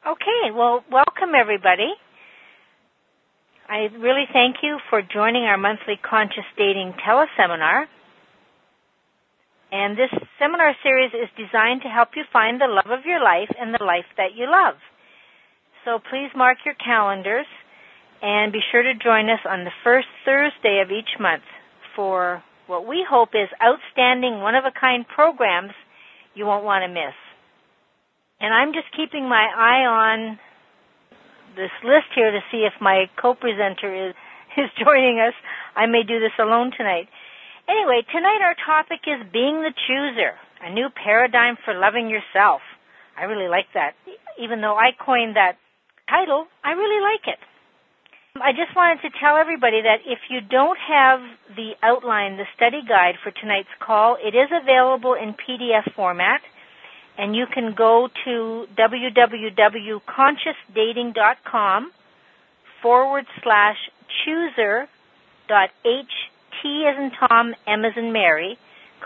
Okay, well, welcome everybody. I really thank you for joining our monthly Conscious Dating teleseminar. And this seminar series is designed to help you find the love of your life and the life that you love. So please mark your calendars and be sure to join us on the first Thursday of each month for what we hope is outstanding, one-of-a-kind programs you won't want to miss. And I'm just keeping my eye on this list here to see if my co-presenter is joining us. I may do this alone tonight. Anyway, tonight our topic is being the chooser, a new paradigm for loving yourself. I really like that. Even though I coined that title, I really like it. I just wanted to tell everybody that if you don't have the outline, the study guide for tonight's call, it is available in PDF format. And you can go to www.consciousdating.com/chooser.ht as in Tom, M as in Mary,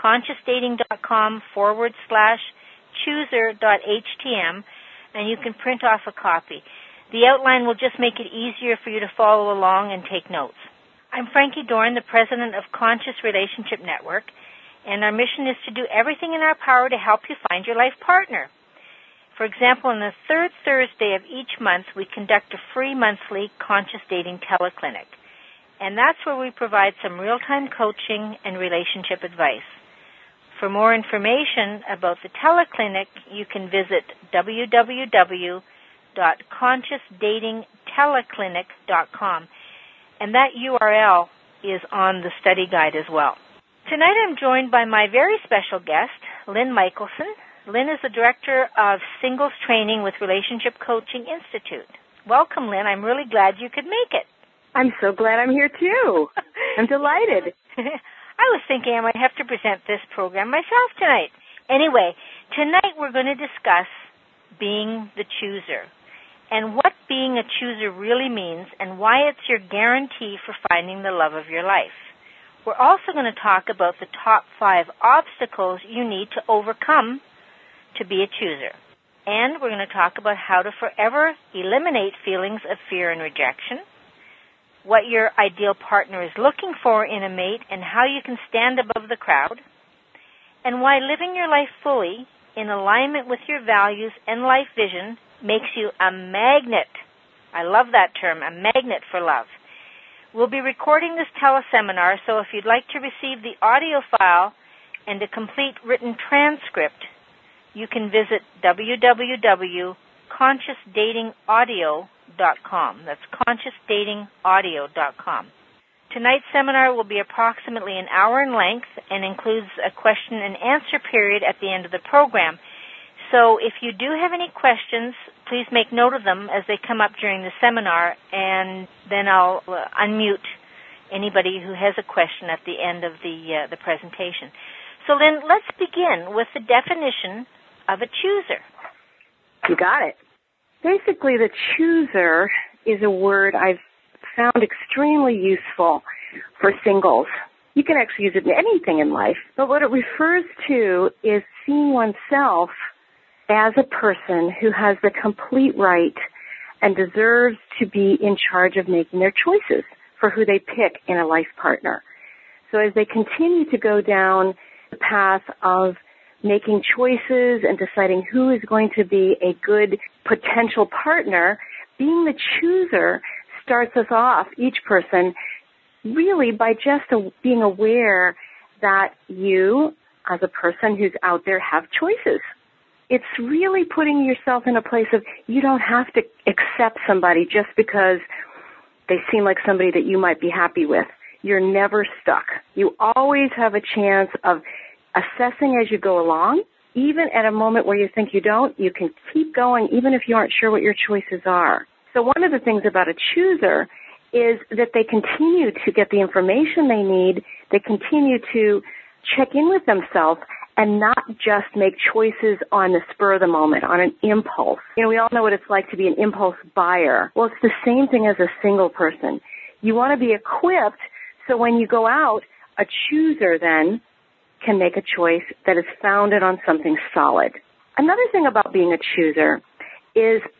consciousdating.com/chooser.htm, and you can print off a copy. The outline will just make it easier for you to follow along and take notes. I'm Frankie Dorn, the president of Conscious Relationship Network, and our mission is to do everything in our power to help you find your life partner. For example, on the third Thursday of each month, we conduct a free monthly Conscious Dating teleclinic. And that's where we provide some real-time coaching and relationship advice. For more information about the teleclinic, you can visit www.consciousdatingteleclinic.com. And that URL is on the study guide as well. Tonight I'm joined by my very special guest, Lynn Michelson. Lynn is the Director of Singles Training with Relationship Coaching Institute. Welcome, Lynn. I'm really glad you could make it. I'm so glad I'm here, too. I'm delighted. I was thinking I might have to present this program myself tonight. Anyway, tonight we're going to discuss being the chooser and what being a chooser really means and why it's your guarantee for finding the love of your life. We're also going to talk about the top 5 obstacles you need to overcome to be a chooser. And we're going to talk about how to forever eliminate feelings of fear and rejection, what your ideal partner is looking for in a mate and how you can stand above the crowd, and why living your life fully in alignment with your values and life vision makes you a magnet. I love that term, a magnet for love. We'll be recording this teleseminar, so if you'd like to receive the audio file and a complete written transcript, you can visit www.consciousdatingaudio.com. That's consciousdatingaudio.com. Tonight's seminar will be approximately an hour in length and includes a question and answer period at the end of the program. So if you do have any questions, please make note of them as they come up during the seminar, and then I'll unmute anybody who has a question at the end of the presentation. So, Lynn, let's begin with the definition of a chooser. You got it. Basically, the chooser is a word I've found extremely useful for singles. You can actually use it in anything in life, but what it refers to is seeing oneself as a person who has the complete right and deserves to be in charge of making their choices for who they pick in a life partner. So as they continue to go down the path of making choices and deciding who is going to be a good potential partner, being the chooser starts us off, each person, really by just being aware that you, as a person who's out there, have choices. It's really putting yourself in a place of you don't have to accept somebody just because they seem like somebody that you might be happy with. You're never stuck. You always have a chance of assessing as you go along. Even at a moment where you think you don't, you can keep going even if you aren't sure what your choices are. So one of the things about a chooser is that they continue to get the information they need. They continue to check in with themselves and not just make choices on the spur of the moment, on an impulse. You know, we all know what it's like to be an impulse buyer. Well, it's the same thing as a single person. You want to be equipped so when you go out, a chooser then can make a choice that is founded on something solid. Another thing about being a chooser is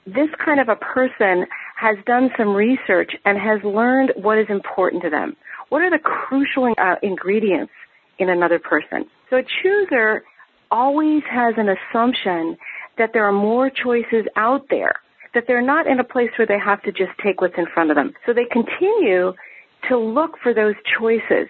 this kind of a person has done some research and has learned what is important to them. What are the crucial ingredients in another person? So a chooser always has an assumption that there are more choices out there, that they're not in a place where they have to just take what's in front of them. So they continue to look for those choices.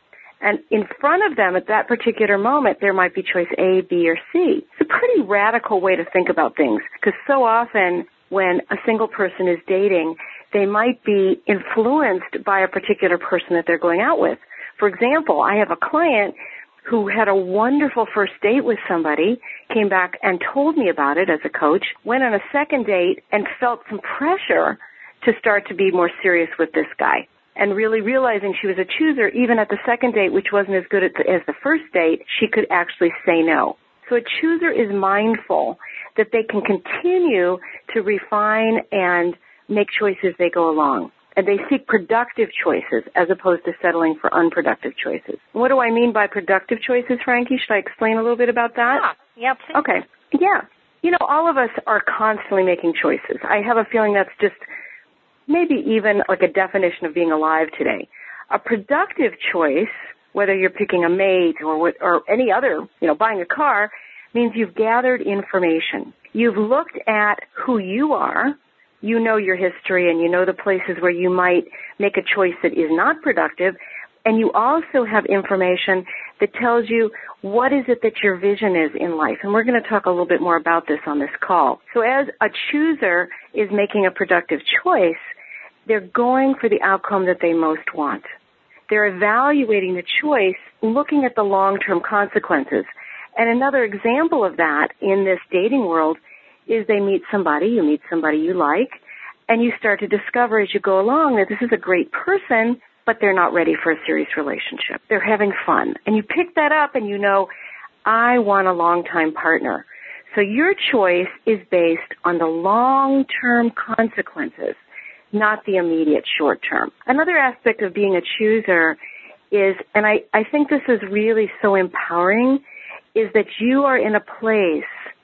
And in front of them at that particular moment, there might be choice A, B, or C. It's a pretty radical way to think about things, because so often when a single person is dating, they might be influenced by a particular person that they're going out with. For example, I have a client who had a wonderful first date with somebody, came back and told me about it as a coach, went on a second date and felt some pressure to start to be more serious with this guy. And really realizing she was a chooser, even at the second date, which wasn't as good as the first date, she could actually say no. So a chooser is mindful that they can continue to refine and make choices as they go along. And they seek productive choices as opposed to settling for unproductive choices. What do I mean by productive choices, Frankie? Should I explain a little bit about that? Yeah, please. Okay. Yeah. You know, all of us are constantly making choices. I have a feeling that's just maybe even like a definition of being alive today. A productive choice, whether you're picking a mate or any other, buying a car, means you've gathered information. You've looked at who you are, you know your history, and you know the places where you might make a choice that is not productive, and you also have information that tells you what is it that your vision is in life. And we're going to talk a little bit more about this on this call. So as a chooser is making a productive choice, they're going for the outcome that they most want. They're evaluating the choice, looking at the long-term consequences. And another example of that in this dating world is you meet somebody you like, and you start to discover as you go along that this is a great person, but they're not ready for a serious relationship. They're having fun. And you pick that up and you know, I want a long-time partner. So your choice is based on the long-term consequences, not the immediate short term. Another aspect of being a chooser is, and I think this is really so empowering, is that you are in a place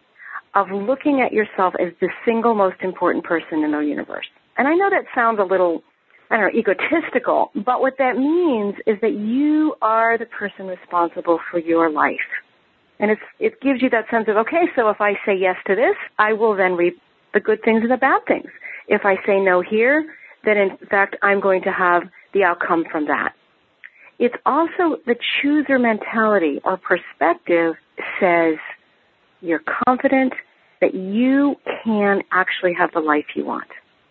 of looking at yourself as the single most important person in the universe. And I know that sounds a little, egotistical, but what that means is that you are the person responsible for your life. And it gives you that sense of, okay, so if I say yes to this, I will then reap the good things and the bad things. If I say no here, then in fact I'm going to have the outcome from that. It's also the chooser mentality or perspective says you're confident that you can actually have the life you want.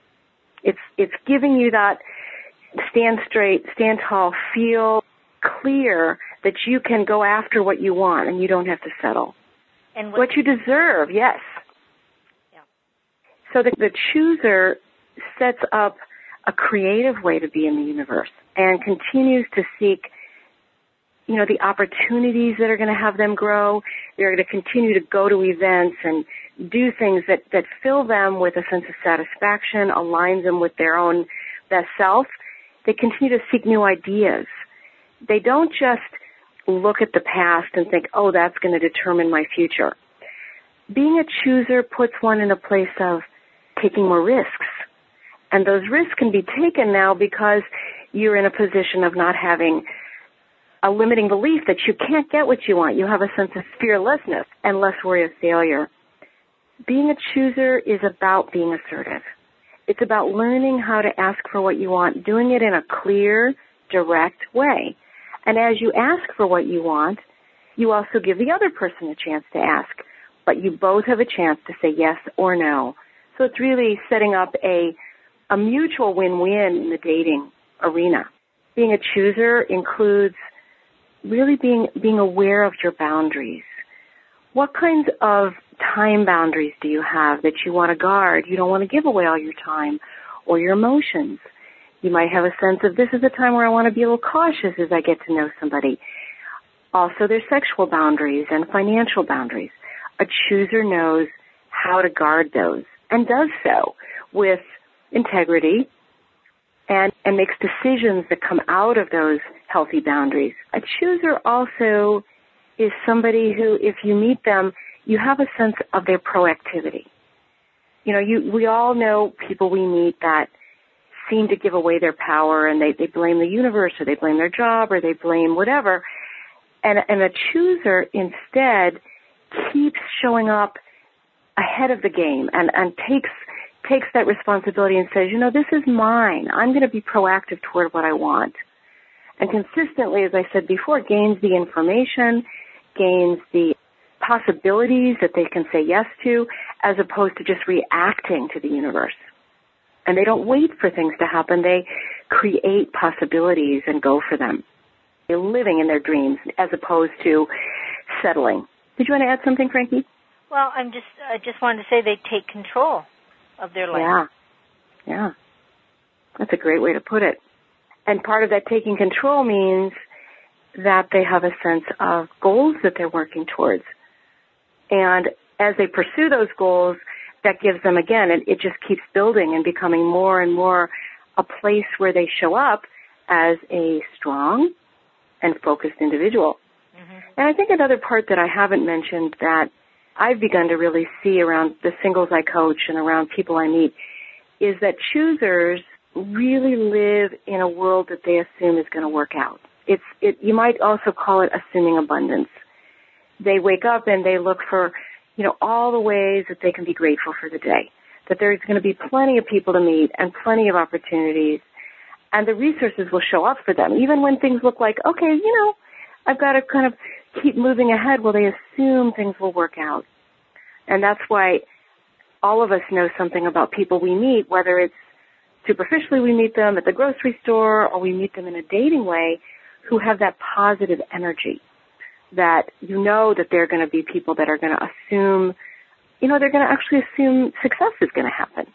It's giving you that stand straight, stand tall, feel clear that you can go after what you want and you don't have to settle. And what you deserve, yes. Yeah. So the chooser sets up a creative way to be in the universe and continues to seek, the opportunities that are going to have them grow. They're going to continue to go to events and do things that fill them with a sense of satisfaction, aligns them with their own best self. They continue to seek new ideas. They don't just look at the past and think, oh, that's going to determine my future. Being a chooser puts one in a place of taking more risks. And those risks can be taken now because you're in a position of not having a limiting belief that you can't get what you want. You have a sense of fearlessness and less worry of failure. Being a chooser is about being assertive. It's about learning how to ask for what you want, doing it in a clear, direct way. And as you ask for what you want, you also give the other person a chance to ask. But you both have a chance to say yes or no. So it's really setting up a mutual win-win in the dating arena. Being a chooser includes really being aware of your boundaries. What kinds of time boundaries do you have that you want to guard? You don't want to give away all your time or your emotions. You might have a sense of this is a time where I want to be a little cautious as I get to know somebody. Also, there's sexual boundaries and financial boundaries. A chooser knows how to guard those and does so with integrity and makes decisions that come out of those healthy boundaries. A chooser also is somebody who, if you meet them, you have a sense of their proactivity. we all know people we meet that seem to give away their power, and they blame the universe, or they blame their job, or they blame whatever. And a chooser instead keeps showing up ahead of the game and takes that responsibility and says, this is mine. I'm going to be proactive toward what I want. And consistently, as I said before, gains the information, gains the possibilities that they can say yes to, as opposed to just reacting to the universe. And they don't wait for things to happen. They create possibilities and go for them. They're living in their dreams as opposed to settling. Did you want to add something, Frankie? Well, I just wanted to say they take control of their life. Yeah. That's a great way to put it. And part of that taking control means that they have a sense of goals that they're working towards. And as they pursue those goals, that gives them, again, it just keeps building and becoming more and more a place where they show up as a strong and focused individual. Mm-hmm. And I think another part that I haven't mentioned that I've begun to really see around the singles I coach and around people I meet is that choosers really live in a world that they assume is going to work out. You might also call it assuming abundance. They wake up and they look for all the ways that they can be grateful for the day, that there's going to be plenty of people to meet and plenty of opportunities, and the resources will show up for them, even when things look like, okay, I've got to kind of keep moving ahead. Well, they assume things will work out. And that's why all of us know something about people we meet, whether it's superficially we meet them at the grocery store or we meet them in a dating way, who have that positive energy, that that they're going to be people that are going to assume, they're going to actually assume success is going to happen.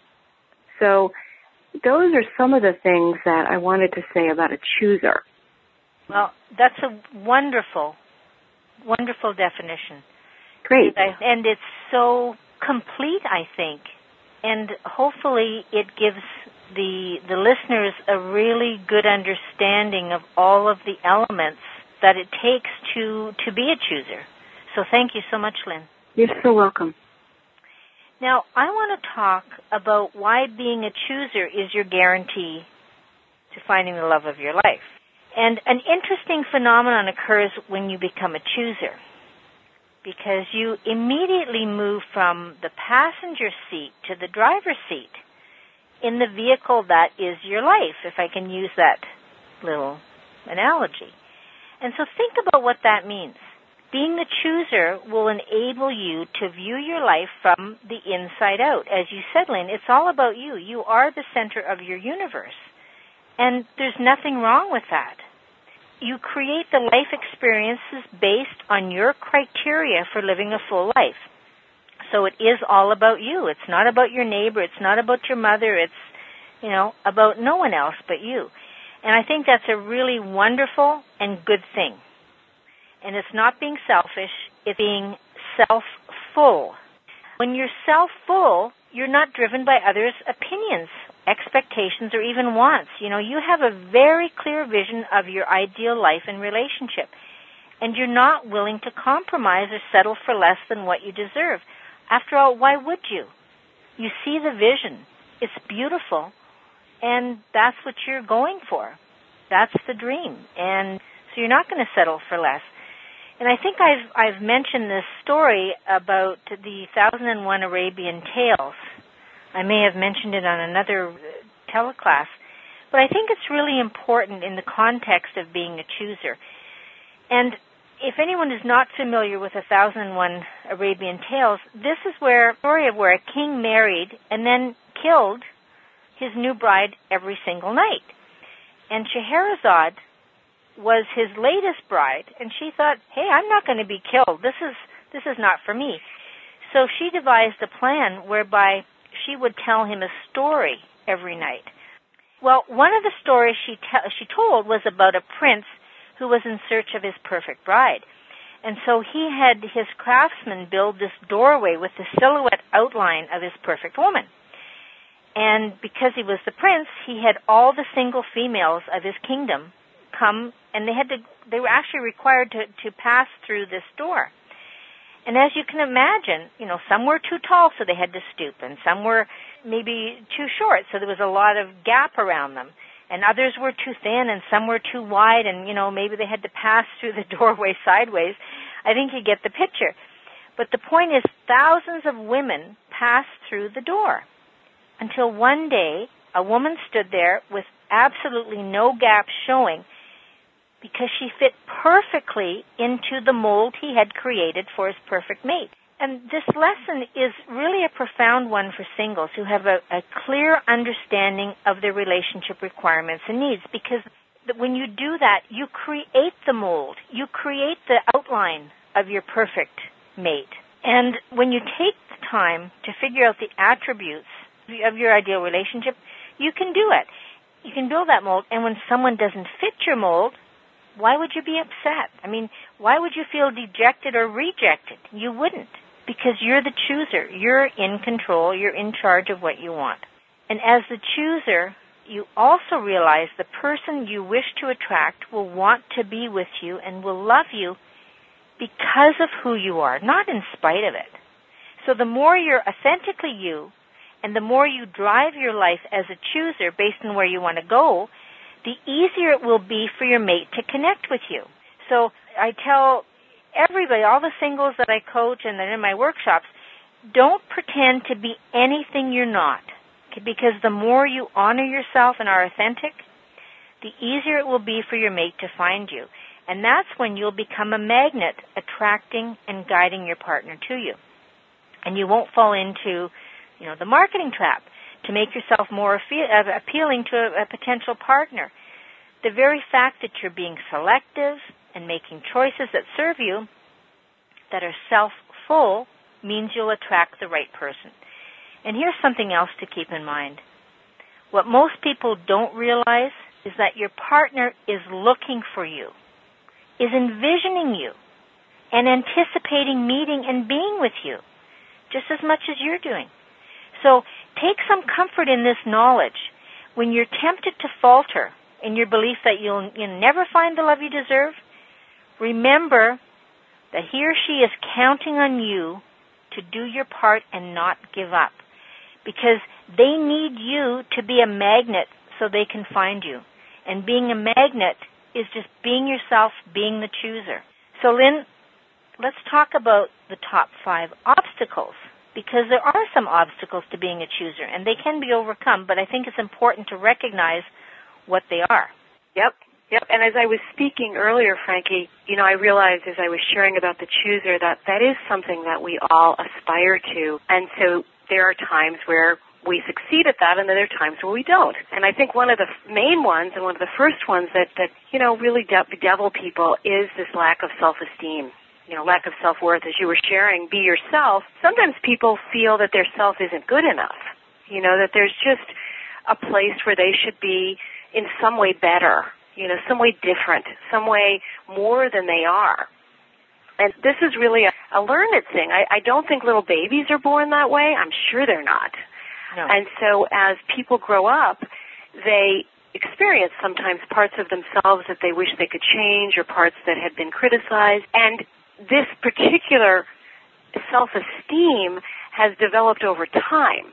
So those are some of the things that I wanted to say about a chooser. Well, that's a wonderful, wonderful definition. Great. And it's so complete, I think. And hopefully it gives the listeners a really good understanding of all of the elements that it takes to be a chooser. So thank you so much, Lynn. You're so welcome. Now, I want to talk about why being a chooser is your guarantee to finding the love of your life. And an interesting phenomenon occurs when you become a chooser, because you immediately move from the passenger seat to the driver's seat in the vehicle that is your life, if I can use that little analogy. And so think about what that means. Being the chooser will enable you to view your life from the inside out. As you said, Lynn, it's all about you. You are the center of your universe. And there's nothing wrong with that. You create the life experiences based on your criteria for living a full life. So it is all about you. It's not about your neighbor. It's not about your mother. It's, about no one else but you. And I think that's a really wonderful and good thing. And it's not being selfish, it's being self-full. When you're self-full, you're not driven by others' opinions, expectations, or even wants. You have a very clear vision of your ideal life and relationship. And you're not willing to compromise or settle for less than what you deserve. After all, why would you? You see the vision. It's beautiful. And that's what you're going for. That's the dream. And so you're not going to settle for less. And I think I've mentioned this story about the 1001 Arabian Tales. I may have mentioned it on another teleclass. But I think it's really important in the context of being a chooser. And if anyone is not familiar with 1001 Arabian Tales, this is where a story of where a king married and then killed his new bride every single night. And Scheherazade was his latest bride, and she thought, hey, I'm not going to be killed. This is not for me. So she devised a plan whereby she would tell him a story every night. Well, one of the stories she told was about a prince who was in search of his perfect bride. And so he had his craftsman build this doorway with the silhouette outline of his perfect woman. And because he was the prince, he had all the single females of his kingdom come, and they were actually required to pass through this door. And as you can imagine, some were too tall, so they had to stoop, and some were maybe too short, so there was a lot of gap around them. And others were too thin, and some were too wide, and, maybe they had to pass through the doorway sideways. I think you get the picture. But the point is, thousands of women passed through the door until one day a woman stood there with absolutely no gaps showing because she fit perfectly into the mold he had created for his perfect mate. And this lesson is really a profound one for singles who have a clear understanding of their relationship requirements and needs, because when you do that, you create the mold. You create the outline of your perfect mate. And when you take the time to figure out the attributes of your ideal relationship, you can do it. You can build that mold, and when someone doesn't fit your mold, why would you be upset? I mean, why would you feel dejected or rejected? You wouldn't, because you're the chooser. You're in control. You're in charge of what you want. And as the chooser, you also realize the person you wish to attract will want to be with you and will love you because of who you are, not in spite of it. So the more you're authentically you, and the more you drive your life as a chooser based on where you want to go, the easier it will be for your mate to connect with you. So I tell everybody, all the singles that I coach and that in my workshops, don't pretend to be anything you're not. Okay? Because the more you honor yourself and are authentic, the easier it will be for your mate to find you. And that's when you'll become a magnet attracting and guiding your partner to you. And you won't fall into, the marketing trap to make yourself more appealing to a potential partner. The very fact that you're being selective and making choices that serve you, that are self-full, means you'll attract the right person. And here's something else to keep in mind. What most people don't realize is that your partner is looking for you, is envisioning you, and anticipating meeting and being with you, just as much as you're doing. So take some comfort in this knowledge. When you're tempted to falter in your belief that you'll never find the love you deserve, remember that he or she is counting on you to do your part and not give up, because they need you to be a magnet so they can find you. And being a magnet is just being yourself, being the chooser. So, Lynn, let's talk about the top 5 obstacles, because there are some obstacles to being a chooser, and they can be overcome, but I think it's important to recognize what they are. Yep. And as I was speaking earlier, Frankie, I realized as I was sharing about the chooser that is something that we all aspire to. And so there are times where we succeed at that, and then there are times where we don't. And I think one of the main ones, and one of the first ones that really bedevil people is this lack of self-esteem. Lack of self-worth. As you were sharing, be yourself. Sometimes people feel that their self isn't good enough. That there's just a place where they should be in some way better, some way different, some way more than they are. And this is really a learned thing. I don't think little babies are born that way. I'm sure they're not. No. And so as people grow up, they experience sometimes parts of themselves that they wish they could change, or parts that had been criticized. And this particular self-esteem has developed over time.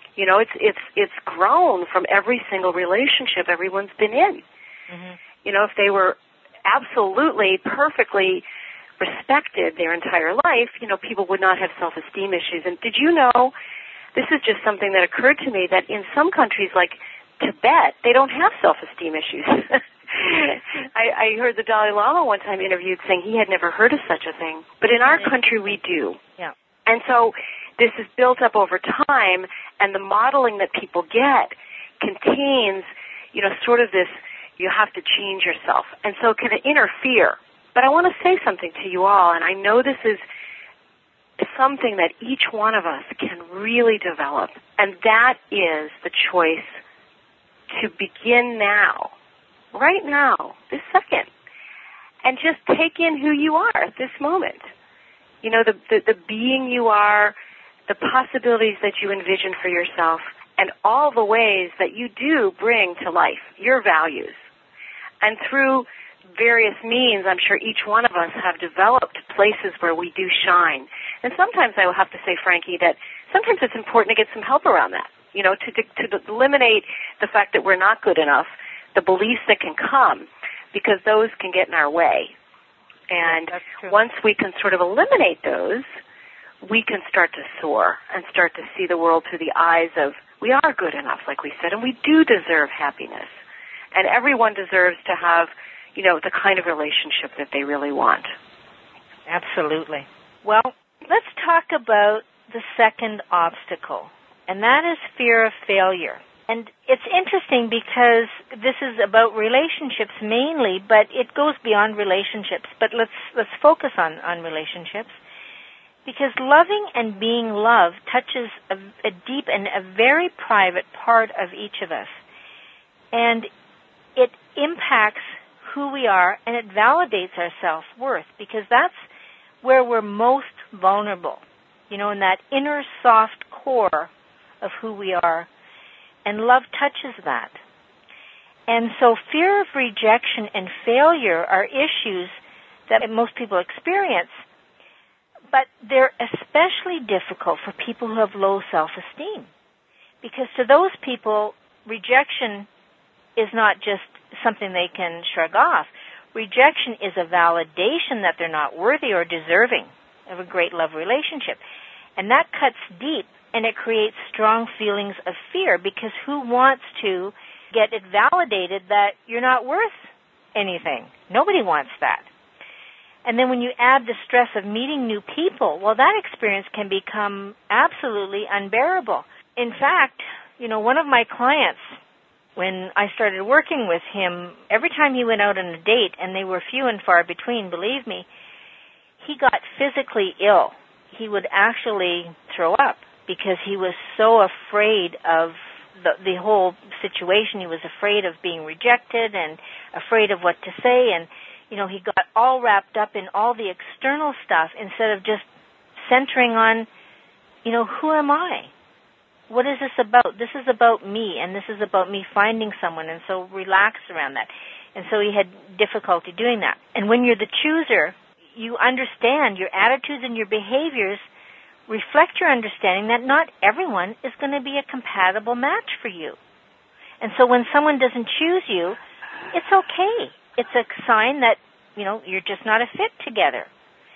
It's grown from every single relationship everyone's been in. Mm-hmm. If they were absolutely, perfectly respected their entire life, people would not have self-esteem issues. And did you know, this is just something that occurred to me, that in some countries like Tibet, they don't have self-esteem issues. I heard the Dalai Lama one time interviewed saying he had never heard of such a thing. But in our country, we do. Yeah. And so this is built up over time, and the modeling that people get contains, sort of this, you have to change yourself. And so it can interfere. But I want to say something to you all, and I know this is something that each one of us can really develop, and that is the choice to begin now, right now, this second, and just take in who you are at this moment. The being you are, the possibilities that you envision for yourself, and all the ways that you do bring to life your values. And through various means, I'm sure each one of us have developed places where we do shine. And sometimes I will have to say, Frankie, that sometimes it's important to get some help around that, to eliminate the fact that we're not good enough, the beliefs that can come, because those can get in our way. And once we can sort of eliminate those, we can start to soar and start to see the world through the eyes of, we are good enough, like we said, and we do deserve happiness. And everyone deserves to have, the kind of relationship that they really want. Absolutely. Well, let's talk about the second obstacle, and that is fear of failure. And it's interesting because this is about relationships mainly, but it goes beyond relationships. But let's focus on relationships, because loving and being loved touches a deep and a very private part of each of us. And it impacts who we are, and it validates our self-worth, because that's where we're most vulnerable, in that inner soft core of who we are. And love touches that. And so fear of rejection and failure are issues that most people experience, but they're especially difficult for people who have low self-esteem. Because to those people, rejection is not just something they can shrug off. Rejection is a validation that they're not worthy or deserving of a great love relationship. And that cuts deep, and it creates strong feelings of fear, because who wants to get it validated that you're not worth anything? Nobody wants that. And then when you add the stress of meeting new people, well, that experience can become absolutely unbearable. In fact, one of my clients, when I started working with him, every time he went out on a date, and they were few and far between, believe me, he got physically ill. He would actually throw up because he was so afraid of the whole situation. He was afraid of being rejected and afraid of what to say. And, he got all wrapped up in all the external stuff instead of just centering on, who am I? What is this about? This is about me, and this is about me finding someone, and so relax around that. And so he had difficulty doing that. And when you're the chooser, you understand your attitudes and your behaviors reflect your understanding that not everyone is going to be a compatible match for you. And so when someone doesn't choose you, it's okay. It's a sign that, you're just not a fit together.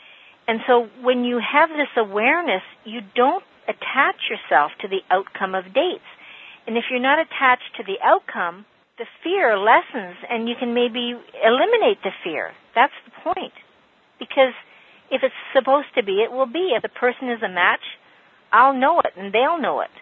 And so when you have this awareness, you don't attach yourself to the outcome of dates. And if you're not attached to the outcome, the fear lessens, and you can maybe eliminate the fear. That's the point. Because if it's supposed to be, it will be. If the person is a match, I'll know it, and they'll know it.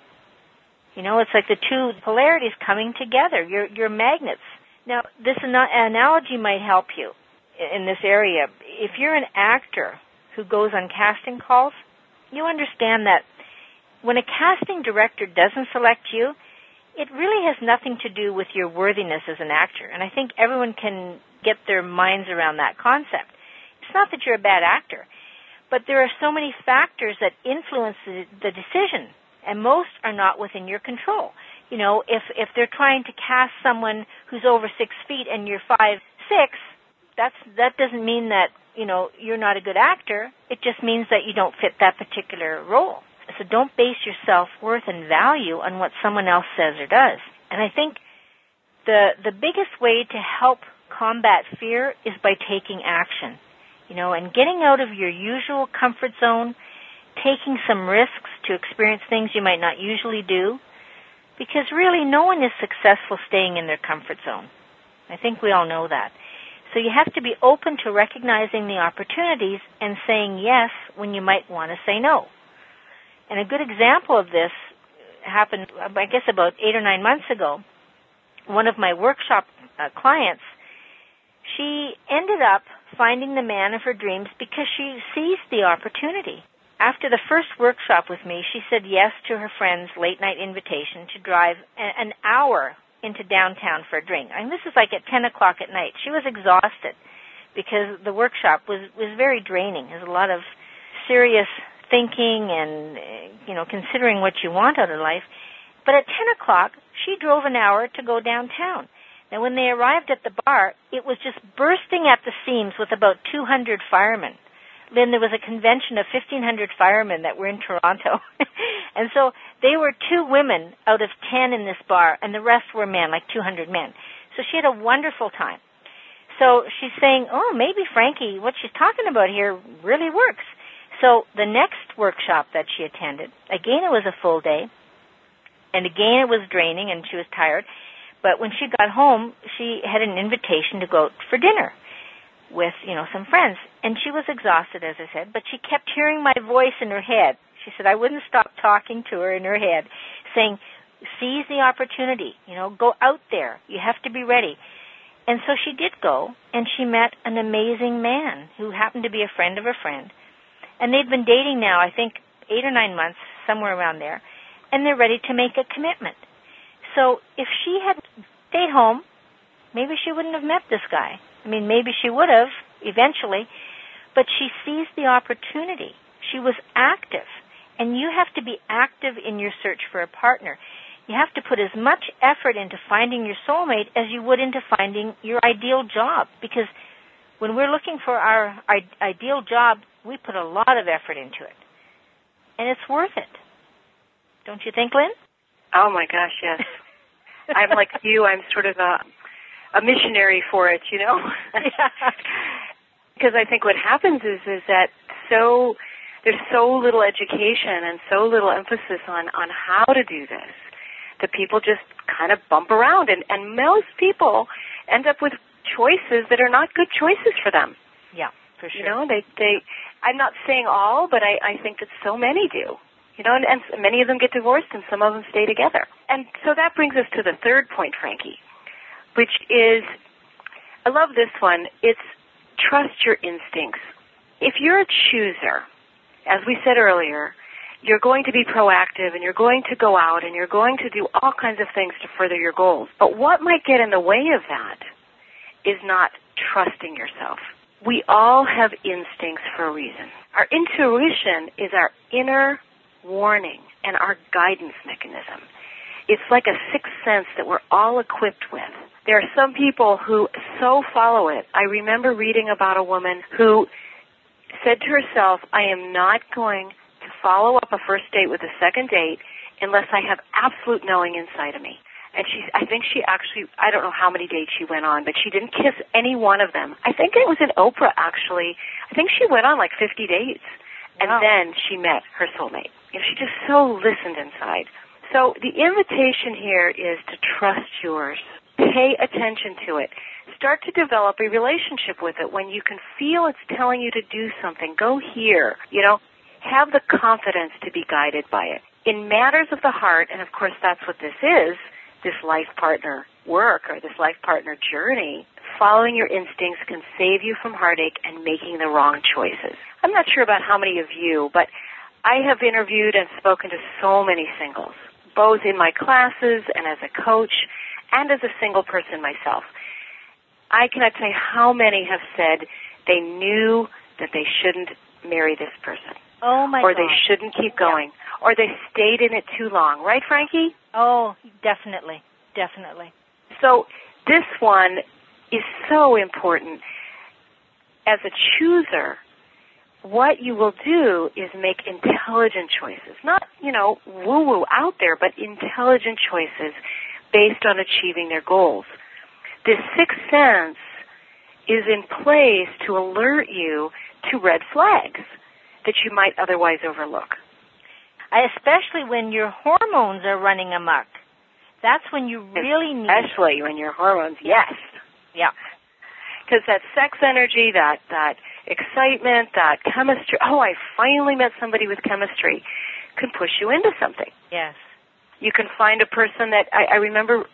It's like the two polarities coming together. You're magnets. Now, this analogy might help you in this area. If you're an actor who goes on casting calls, you understand that when a casting director doesn't select you, it really has nothing to do with your worthiness as an actor. And I think everyone can get their minds around that concept. It's not that you're a bad actor, but there are so many factors that influence the decision, and most are not within your control. If they're trying to cast someone who's over 6 feet and you're 5'6", that doesn't mean that, you're not a good actor. It just means that you don't fit that particular role. So don't base your self-worth and value on what someone else says or does. And I think the biggest way to help combat fear is by taking action, and getting out of your usual comfort zone, taking some risks to experience things you might not usually do, because really no one is successful staying in their comfort zone. I think we all know that. So you have to be open to recognizing the opportunities and saying yes when you might want to say no. And a good example of this happened, I guess, about 8 or 9 months ago. One of my workshop clients, she ended up finding the man of her dreams because she seized the opportunity. After the first workshop with me, she said yes to her friend's late-night invitation to drive an hour into downtown for a drink. This is like at 10 o'clock at night. She was exhausted because the workshop was very draining. There's a lot of serious thinking and, considering what you want out of life. But at 10 o'clock, she drove an hour to go downtown. And when they arrived at the bar, it was just bursting at the seams with about 200 firemen. Lynn, there was a convention of 1,500 firemen that were in Toronto. And so they were 2 women out of 10 in this bar, and the rest were men, like 200 men. So she had a wonderful time. So she's saying, oh, maybe Frankie, what she's talking about here really works. So the next workshop that she attended, again it was a full day, and again it was draining and she was tired. But when she got home, she had an invitation to go out for dinner with, some friends. And she was exhausted, as I said, but she kept hearing my voice in her head. She said I wouldn't stop talking to her in her head, saying, seize the opportunity, go out there. You have to be ready. And so she did go, and she met an amazing man who happened to be a friend of a friend. And they'd been dating now, I think, 8 or 9 months, somewhere around there, and they're ready to make a commitment. So if she had stayed home, maybe she wouldn't have met this guy. I mean, maybe she would have eventually, but she seized the opportunity. She was active, and you have to be active in your search for a partner. You have to put as much effort into finding your soulmate as you would into finding your ideal job, because when we're looking for our ideal job, we put a lot of effort into it, and it's worth it. Don't you think, Lynn? Oh, my gosh, yes. I'm like you. I'm sort of a missionary for it, Because I think what happens is that there's so little education and so little emphasis on how to do this that people just kind of bump around. And most people end up with choices that are not good choices for them. Yeah, for sure. I'm not saying all, but I think that so many do. And many of them get divorced and some of them stay together. And so that brings us to the third point, Frankie, which is, I love this one, it's trust your instincts. If you're a chooser, as we said earlier, you're going to be proactive and you're going to go out and you're going to do all kinds of things to further your goals. But what might get in the way of that is not trusting yourself. We all have instincts for a reason. Our intuition is our inner warning and our guidance mechanism. It's like a sixth sense that we're all equipped with. There are some people who so follow it. I remember reading about a woman who said to herself, I am not going to follow up a first date with a second date unless I have absolute knowing inside of me. And I think she actually, I don't know how many dates she went on, but she didn't kiss any one of them. I think it was in Oprah, actually. I think she went on like 50 dates. And then she met her soulmate. She just so listened inside. So the invitation here is to trust yours. Pay attention to it. Start to develop a relationship with it. When you can feel it's telling you to do something, go here. Have the confidence to be guided by it. In matters of the heart, and of course that's what this is, this life partner work or this life partner journey, following your instincts can save you from heartache and making the wrong choices. I'm not sure about how many of you, but I have interviewed and spoken to so many singles, both in my classes and as a coach and as a single person myself. I cannot tell you how many have said they knew that they shouldn't marry this person. Oh, my or God. They shouldn't keep going. Yeah. Or they stayed in it too long. Right, Frankie? Oh, definitely. Definitely. So this one is so important. As a chooser, what you will do is make intelligent choices. Not, woo-woo out there, but intelligent choices based on achieving their goals. This sixth sense is in place to alert you to red flags that you might otherwise overlook. Especially when your hormones are running amok. That's when you really need... Especially when your hormones, yes. Yeah. Because that sex energy, that excitement, that chemistry, I finally met somebody with chemistry, can push you into something. Yes. You can find a person that, I remember,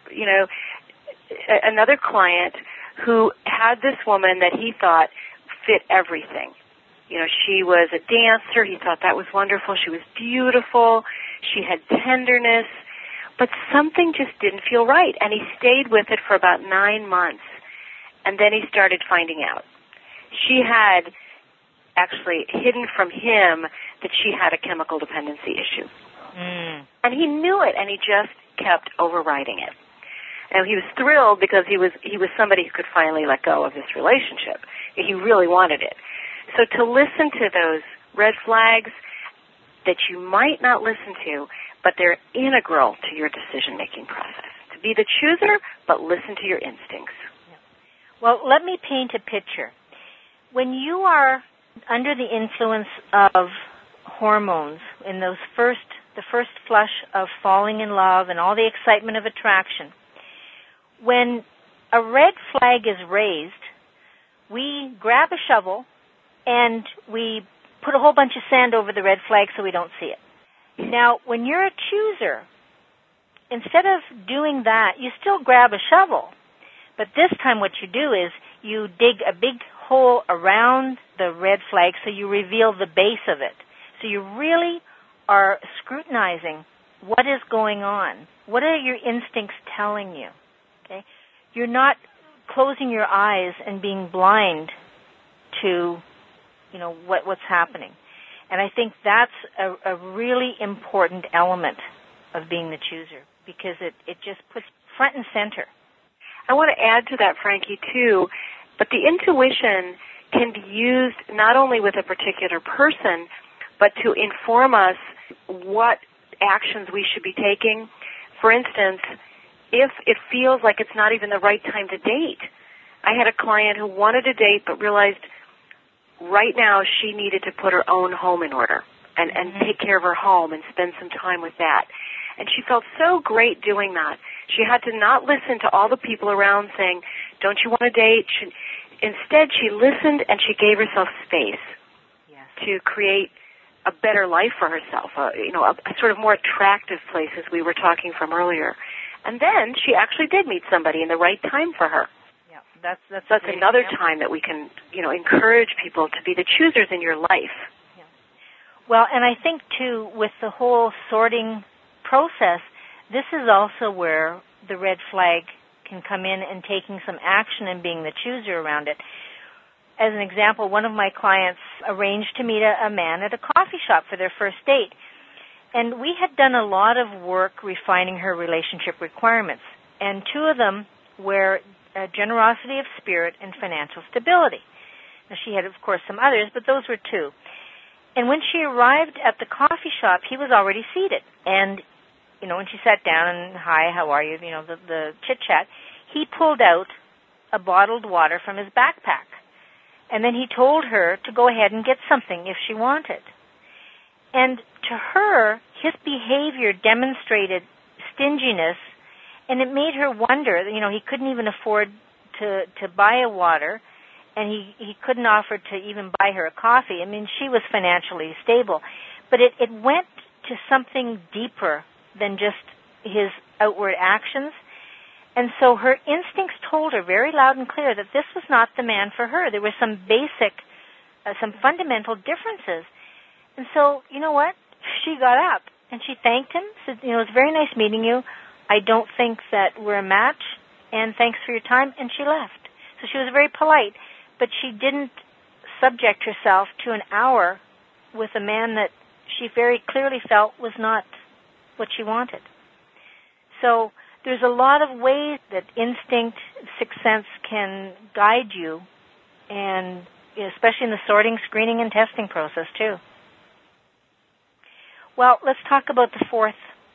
another client who had this woman that he thought fit everything. She was a dancer. He thought that was wonderful. She was beautiful. She had tenderness. But something just didn't feel right. And he stayed with it for about 9 months. And then he started finding out. She had actually hidden from him that she had a chemical dependency issue. And he knew it, and he just kept overriding it. And he was thrilled because he was somebody who could finally let go of this relationship. He really wanted it. So to listen to those red flags that you might not listen to, but they're integral to your decision-making process. To be the chooser, but listen to your instincts. Well, let me paint a picture. When you are under the influence of hormones in the first flush of falling in love and all the excitement of attraction, when a red flag is raised, we grab a shovel and we put a whole bunch of sand over the red flag so we don't see it. Now, when you're a chooser, instead of doing that, you still grab a shovel. But this time what you do is you dig a big hole around the red flag so you reveal the base of it. So you really are scrutinizing what is going on. What are your instincts telling you? Okay? You're not closing your eyes and being blind to, what's happening. And I think that's a really important element of being the chooser because it just puts front and center. I want to add to that, Frankie, too, but the intuition can be used not only with a particular person, but to inform us what actions we should be taking. For instance, if it feels like it's not even the right time to date. I had a client who wanted to date but realized right now she needed to put her own home in order and take care of her home and spend some time with that. And she felt so great doing that. She had to not listen to all the people around saying, don't you want to date? Instead, she listened and she gave herself space to create a better life for herself, a sort of more attractive place, as we were talking from earlier. And then she actually did meet somebody in the right time for her. Yeah, that's another time that we can, encourage people to be the choosers in your life. Yeah. Well, and I think, too, with the whole sorting process, this is also where the red flag can come in and taking some action and being the chooser around it. As an example, one of my clients arranged to meet a man at a coffee shop for their first date. And we had done a lot of work refining her relationship requirements. And two of them were generosity of spirit and financial stability. Now, she had, of course, some others, but those were two. And when she arrived at the coffee shop, he was already seated. And, when she sat down and, hi, how are you, the chit-chat, he pulled out a bottled water from his backpack. And then he told her to go ahead and get something if she wanted. And to her, his behavior demonstrated stinginess, and it made her wonder, he couldn't even afford to buy a water, and he couldn't offer to even buy her a coffee. I mean, she was financially stable. But it went to something deeper than just his outward actions. And so her instincts told her very loud and clear that this was not the man for her. There were some basic, some fundamental differences. And so, you know what? She got up and she thanked him, said, it was very nice meeting you. I don't think that we're a match, and thanks for your time, and she left. So she was very polite, but she didn't subject herself to an hour with a man that she very clearly felt was not what she wanted. So there's a lot of ways that instinct, sixth sense can guide you, and especially in the sorting, screening, and testing process, too. Well, let's talk about the fourth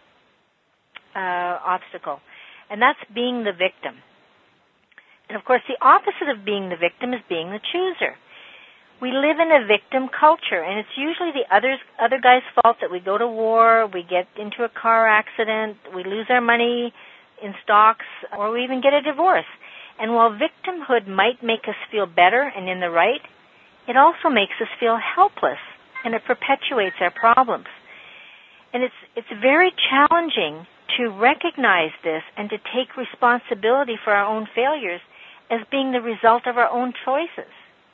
obstacle, and that's being the victim. And, of course, the opposite of being the victim is being the chooser. We live in a victim culture, and it's usually the other guy's fault that we go to war, we get into a car accident, we lose our money in stocks, or we even get a divorce. And while victimhood might make us feel better and in the right, it also makes us feel helpless, and it perpetuates our problems. And it's very challenging to recognize this and to take responsibility for our own failures as being the result of our own choices.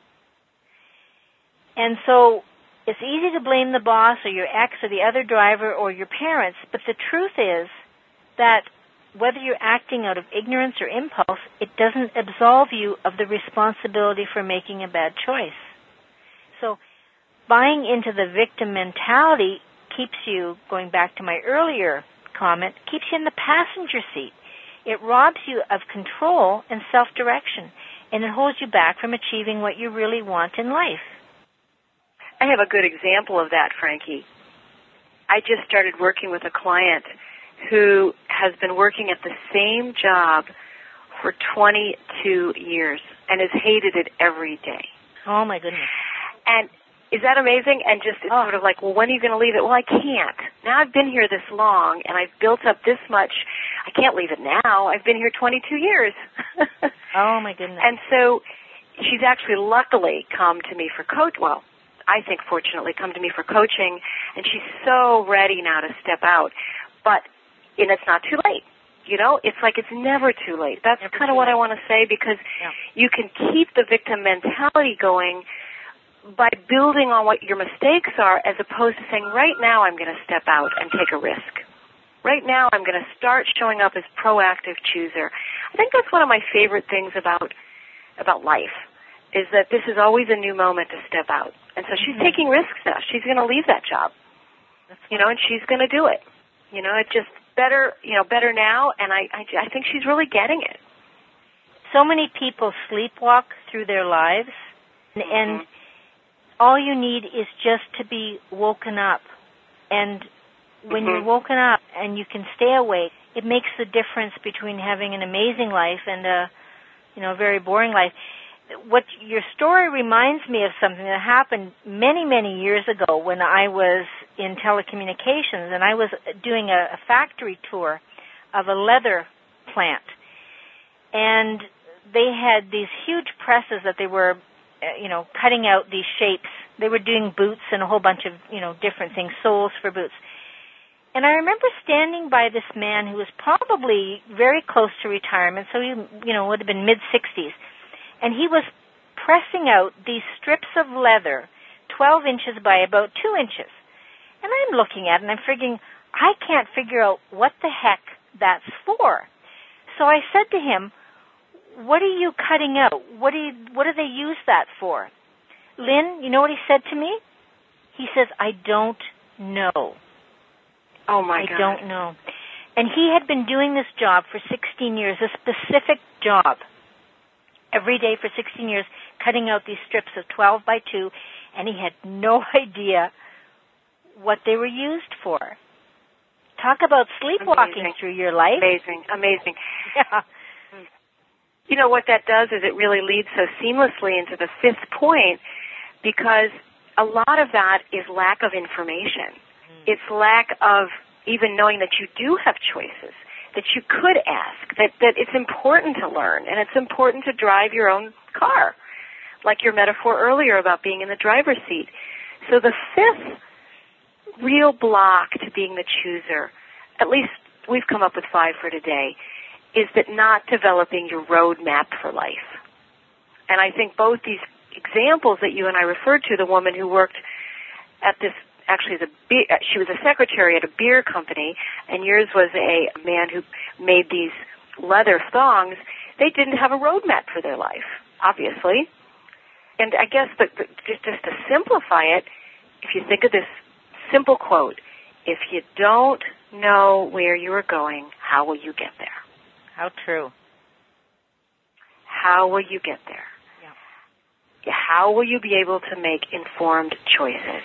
And so it's easy to blame the boss or your ex or the other driver or your parents, but the truth is that whether you're acting out of ignorance or impulse, it doesn't absolve you of the responsibility for making a bad choice. So buying into the victim mentality keeps you, going back to my earlier comment, keeps you in the passenger seat. It robs you of control and self-direction, and it holds you back from achieving what you really want in life. I have a good example of that, Frankie. I just started working with a client who has been working at the same job for 22 years and has hated it every day. Oh, my goodness. And is that amazing? And just it's sort of like, well, when are you going to leave it? Well, I can't. Now I've been here this long, and I've built up this much. I can't leave it now. I've been here 22 years. Oh, my goodness. And so she's actually luckily come to me for well, I think fortunately come to me for coaching, and she's so ready now to step out. And it's not too late. You know, it's like it's never too late. That's kind of what I want to say, because you can keep the victim mentality going by building on what your mistakes are, as opposed to saying, right now I'm going to step out and take a risk. Right now I'm going to start showing up as proactive chooser. I think that's one of my favorite things about life, is that this is always a new moment to step out. And so she's taking risks now. She's going to leave that job, and she's going to do it. It's just better now, and I think she's really getting it. So many people sleepwalk through their lives, and all you need is just to be woken up. And when you're woken up and you can stay awake, it makes the difference between having an amazing life and a very boring life. What your story reminds me of something that happened many, many years ago when I was in telecommunications, and I was doing a factory tour of a leather plant. And they had these huge presses that they were cutting out these shapes. They were doing boots and a whole bunch of, different things, soles for boots. And I remember standing by this man who was probably very close to retirement, so he, would have been mid-60s. And he was pressing out these strips of leather, 12 inches by about 2 inches. And I'm looking at it and I'm thinking, I can't figure out what the heck that's for. So I said to him, what are you cutting out? What do they use that for? Lynn, you know what he said to me? He says, I don't know. Oh, my God. I don't know. And he had been doing this job for 16 years, a specific job, every day for 16 years, cutting out these strips of 12 by 2, and he had no idea what they were used for. Talk about sleepwalking through your life. Amazing. Yeah. What that does is it really leads so seamlessly into the fifth point, because a lot of that is lack of information. It's lack of even knowing that you do have choices, that you could ask, that it's important to learn, and it's important to drive your own car, like your metaphor earlier about being in the driver's seat. So the fifth real block to being the chooser, at least we've come up with 5 for today, is that not developing your roadmap for life. And I think both these examples that you and I referred to, the woman who worked at this, actually she was a secretary at a beer company, and yours was a man who made these leather thongs, they didn't have a roadmap for their life, obviously. And I guess just to simplify it, if you think of this simple quote, if you don't know where you are going, how will you get there? How true. How will you get there? Yeah. How will you be able to make informed choices?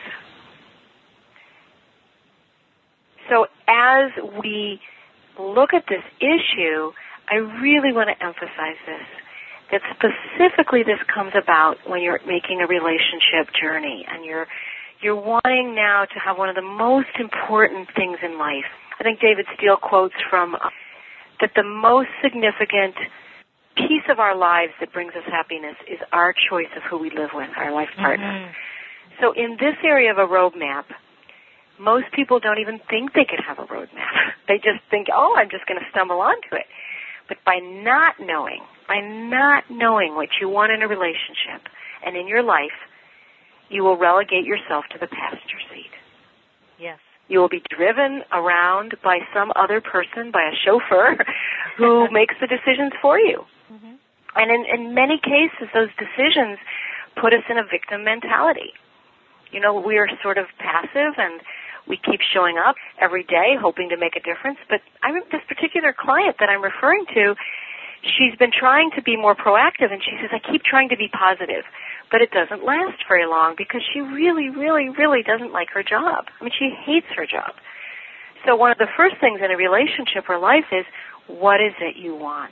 So as we look at this issue, I really want to emphasize this, that specifically this comes about when you're making a relationship journey and you're wanting now to have one of the most important things in life. I think David Steele quotes from that the most significant piece of our lives that brings us happiness is our choice of who we live with, our life partner. So in this area of a roadmap, most people don't even think they could have a roadmap. They just think, I'm just going to stumble onto it. But by not knowing what you want in a relationship and in your life, you will relegate yourself to the passenger seat. Yes. You will be driven around by some other person, by a chauffeur, who makes the decisions for you. And in many cases, those decisions put us in a victim mentality. We are sort of passive, and We keep showing up every day hoping to make a difference. But this particular client that I'm referring to, she's been trying to be more proactive, and she says, I keep trying to be positive, but it doesn't last very long because she really, really, really doesn't like her job. I mean, she hates her job. So one of the first things in a relationship or life is, what is it you want?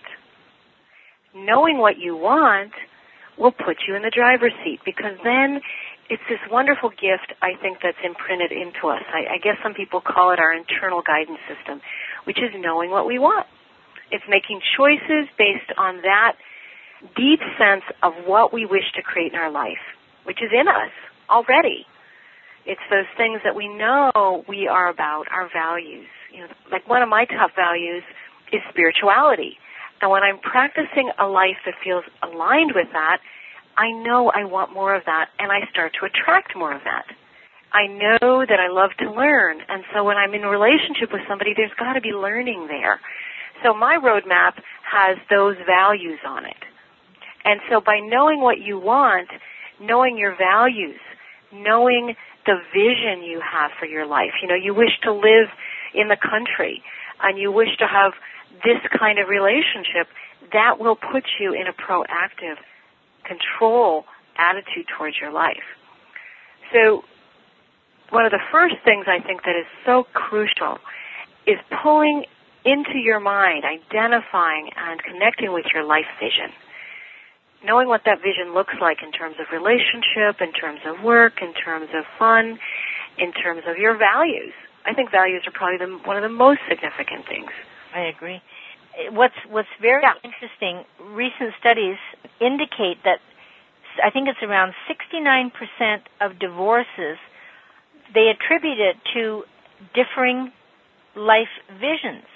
Knowing what you want will put you in the driver's seat, because then it's this wonderful gift, I think, that's imprinted into us. I guess some people call it our internal guidance system, which is knowing what we want. It's making choices based on that deep sense of what we wish to create in our life, which is in us already. It's those things that we know we are about, our values. Like one of my top values is spirituality. And when I'm practicing a life that feels aligned with that, I know I want more of that, and I start to attract more of that. I know that I love to learn, and so when I'm in a relationship with somebody, there's got to be learning there. So my roadmap has those values on it. And so by knowing what you want, knowing your values, knowing the vision you have for your life, you wish to live in the country, and you wish to have this kind of relationship, that will put you in a proactive control attitude towards your life. So one of the first things I think that is so crucial is pulling into your mind, identifying and connecting with your life vision. Knowing what that vision looks like in terms of relationship, in terms of work, in terms of fun, in terms of your values. I think values are probably one of the most significant things. I agree. What's very interesting, recent studies indicate that I think it's around 69% of divorces, they attribute it to differing life visions.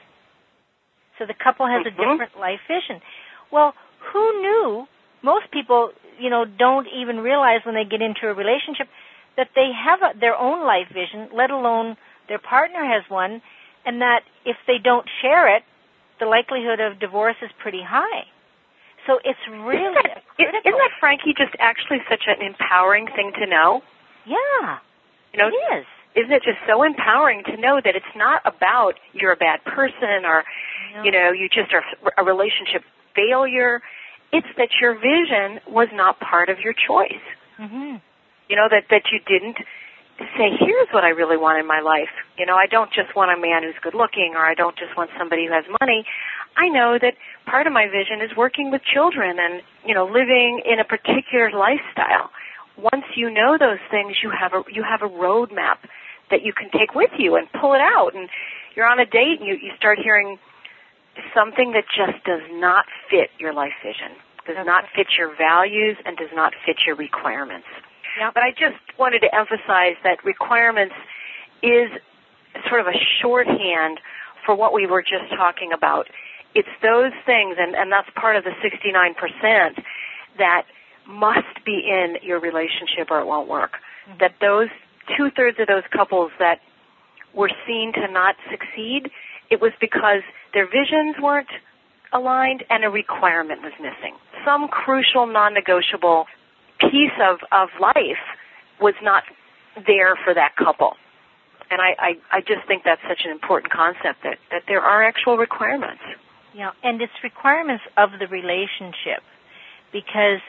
So the couple has a different life vision. Well, who knew? Most people, don't even realize when they get into a relationship that they have their own life vision, let alone their partner has one, and that if they don't share it, the likelihood of divorce is pretty high. So it's really critical. Isn't that, Frankie, just actually such an empowering thing to know? Yeah, it is. Isn't it just so empowering to know that it's not about you're a bad person or, you just are a relationship failure. It's that your vision was not part of your choice. Mm-hmm. That you didn't say, here's what I really want in my life. I don't just want a man who's good looking, or I don't just want somebody who has money. I know that part of my vision is working with children and, living in a particular lifestyle. Once you know those things, you have a roadmap that you can take with you and pull it out. And you're on a date and you start hearing something that just does not fit your life vision, does not fit your values, and does not fit your requirements. Yep. But I just wanted to emphasize that requirements is sort of a shorthand for what we were just talking about. It's those things, and that's part of the 69%, that must be in your relationship or it won't work. Mm-hmm. That those 2/3 of those couples that were seen to not succeed, it was because their visions weren't aligned and a requirement was missing. Some crucial, non-negotiable piece of life was not there for that couple. And I just think that's such an important concept, that there are actual requirements. Yeah, and it's requirements of the relationship, because,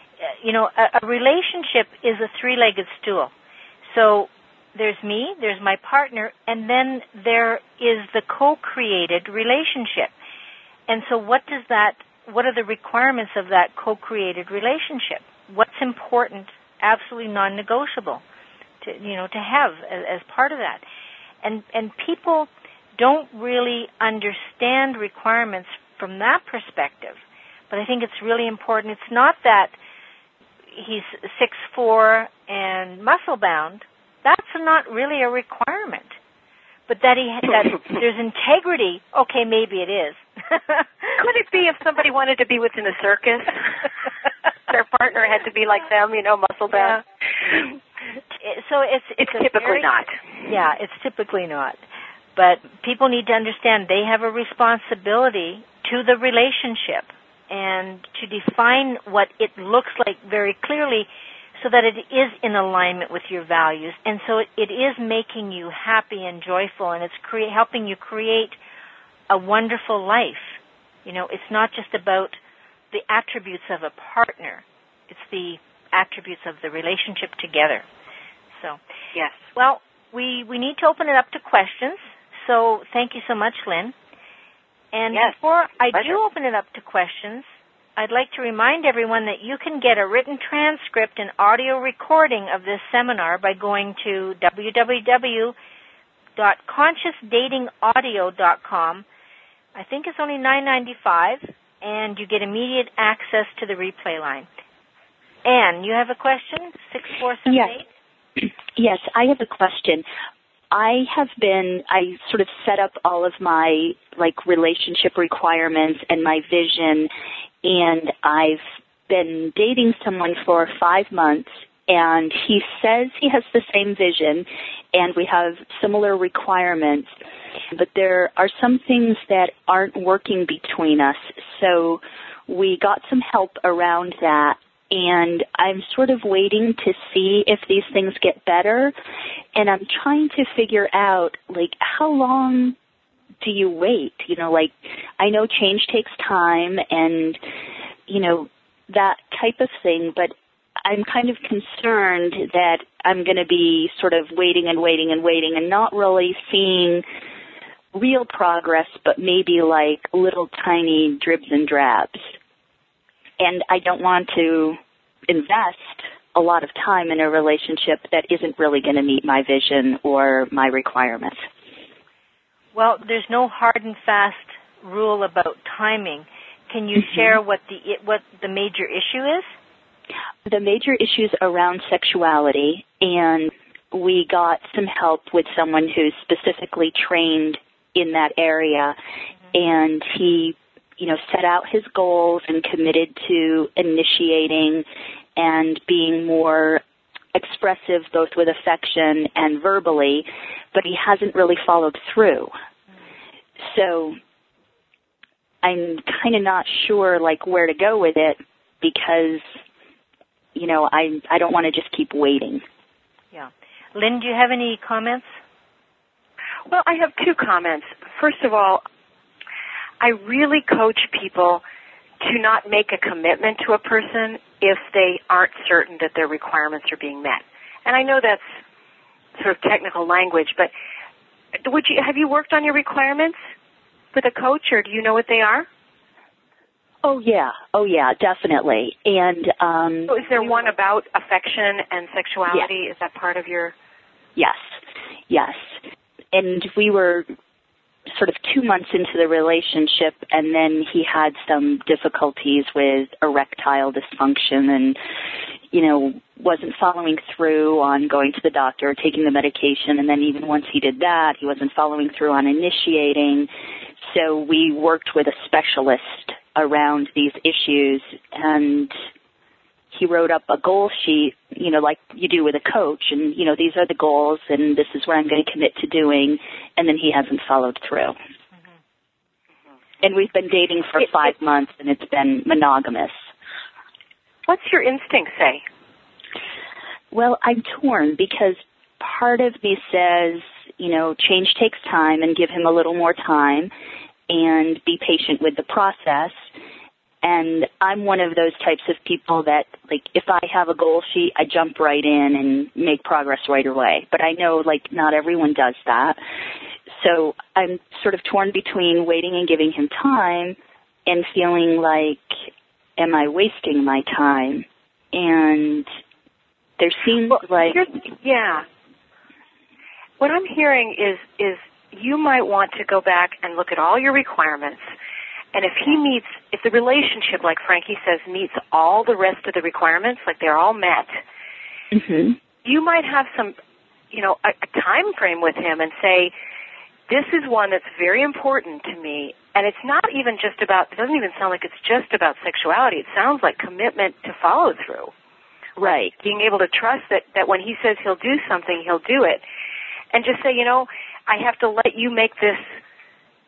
a relationship is a three-legged stool. So there's me, there's my partner, and then there is the co-created relationship. And so what are the requirements of that co-created relationship? What's important, absolutely non-negotiable to have as part of that. And people don't really understand requirements from that perspective. But I think it's really important. It's not that he's 6'4" and muscle-bound. That's not really a requirement. But that there's integrity, okay, maybe it is. Could it be if somebody wanted to be within a circus? Their partner had to be like them, muscle-bound? Yeah. So it's typically not. Yeah, it's typically not. But people need to understand they have a responsibility to the relationship and to define what it looks like very clearly, so that it is in alignment with your values, and so it is making you happy and joyful, and it's helping you create a wonderful life. You know, it's not just about the attributes of a partner. It's the attributes of the relationship together. So, yes. Well, we need to open it up to questions, so thank you so much, Lynn. And yes, before I pleasure. do open it up to questions, I'd like to remind everyone that you can get a written transcript and audio recording of this seminar by going to www.consciousdatingaudio.com. I think it's only $9.95, and you get immediate access to the replay line. Anne, you have a question? 6478? Yes, I have a question. I sort of set up all of my, relationship requirements and my vision, and I've been dating someone for 5 months, and he says he has the same vision, and we have similar requirements, but there are some things that aren't working between us, so we got some help around that. And I'm sort of waiting to see if these things get better. And I'm trying to figure out, how long do you wait? I know change takes time and, that type of thing. But I'm kind of concerned that I'm going to be sort of waiting and waiting and waiting and not really seeing real progress, but maybe little tiny dribs and drabs. And I don't want to invest a lot of time in a relationship that isn't really going to meet my vision or my requirements. Well, there's no hard and fast rule about timing. Can you share what the major issue is? The major issue is around sexuality, and we got some help with someone who's specifically trained in that area, and he set out his goals and committed to initiating and being more expressive both with affection and verbally, but he hasn't really followed through. So I'm kind of not sure where to go with it because, I don't want to just keep waiting. Yeah. Lynn, do you have any comments? Well, I have 2 comments. First of all, I really coach people to not make a commitment to a person if they aren't certain that their requirements are being met. And I know that's sort of technical language, but have you worked on your requirements with a coach, or do you know what they are? Oh yeah, definitely. And so is there one about affection and sexuality? Yes. Is that part of your? Yes. And we were sort of 2 months into the relationship, and then he had some difficulties with erectile dysfunction and, wasn't following through on going to the doctor or taking the medication. And then even once he did that, he wasn't following through on initiating. So we worked with a specialist around these issues, and he wrote up a goal sheet, like you do with a coach, and, these are the goals, and this is what I'm going to commit to doing, and then he hasn't followed through. And we've been dating for 5 months, and it's been monogamous. What's your instinct say? Well, I'm torn because part of me says, change takes time and give him a little more time and be patient with the process. And I'm one of those types of people that, if I have a goal sheet, I jump right in and make progress right away. But I know, not everyone does that. So I'm sort of torn between waiting and giving him time and feeling am I wasting my time? And there seems Yeah. What I'm hearing is you might want to go back and look at all your requirements. And if the relationship, like Frankie says, meets all the rest of the requirements, they're all met, you might have some, a time frame with him and say, this is one that's very important to me. And it's not even just about, it doesn't even sound like it's just about sexuality. It sounds like commitment to follow through. Right. Being able to trust that when he says he'll do something, he'll do it. And just say, I have to let you make this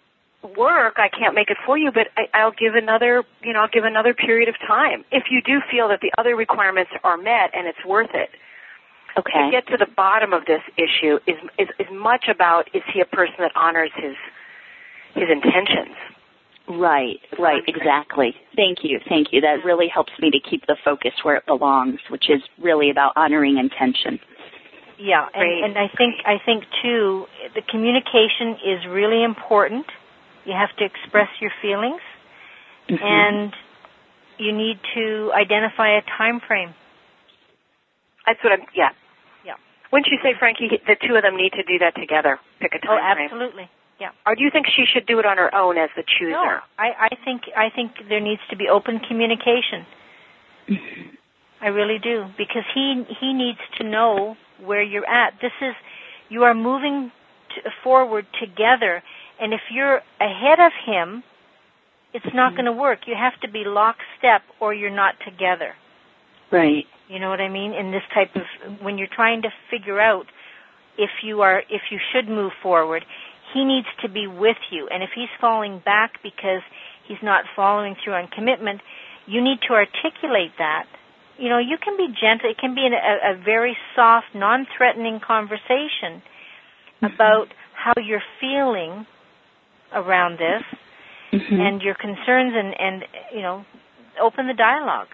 work, I can't make it for you, but I'll give another period of time. If you do feel that the other requirements are met and it's worth it. Okay. To get to the bottom of this issue is much about, is he a person that honors his intentions? Right, exactly. Thank you. That really helps me to keep the focus where it belongs, which is really about honoring intention. Yeah, and I think too, the communication is really important. You have to express your feelings, and you need to identify a time frame. That's what Yeah. Wouldn't you say, Frankie, the two of them need to do that together? Pick a time frame. Oh, absolutely. Yeah. Or do you think she should do it on her own as the chooser? No, I think there needs to be open communication. I really do, because he needs to know where you're at. You are moving forward together, and if you're ahead of him, it's not going to work. You have to be lockstep, or you're not together. Right. You know what I mean? In this type of, when you're trying to figure out if you should move forward, he needs to be with you. And if he's falling back because he's not following through on commitment, you need to articulate that. You know, you can be gentle. It can be a very soft, non-threatening conversation about how you're feeling around this and your concerns, and you know, open the dialogue.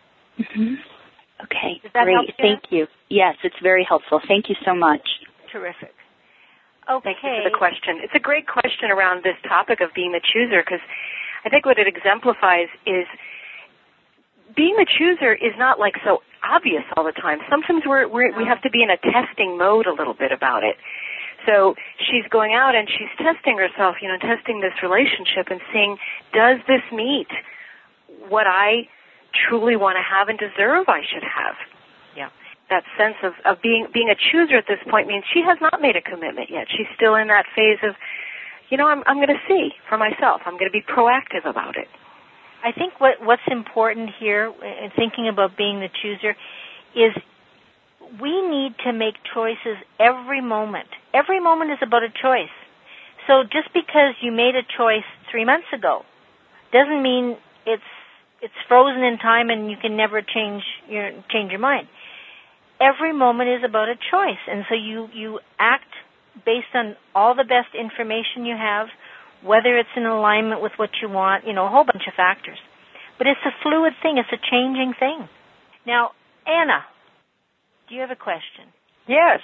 Okay, Does that great. help you? Thank you. Yes, it's very helpful. Thank you so much. Terrific. Okay. Thank you for the question. It's a great question around this topic of being the chooser, because I think what it exemplifies is being the chooser is not like so obvious all the time. Sometimes we have to be in a testing mode a little bit about it. So she's going out and she's testing herself, you know, testing this relationship and seeing, does this meet what I truly want to have and deserve I should have? Yeah. That sense of being a chooser at this point means she has not made a commitment yet. She's still in that phase of, you know, I'm going to see for myself. I'm going to be proactive about it. I think what's important here in thinking about being the chooser is we need to make choices every moment. Every moment is about a choice. So just because you made a choice 3 months ago doesn't mean it's frozen in time and you can never change your mind. Every moment is about a choice, and so you act based on all the best information you have, whether it's in alignment with what you want, you know, a whole bunch of factors. But it's a fluid thing. It's a changing thing. Now, Anna, do you have a question? Yes.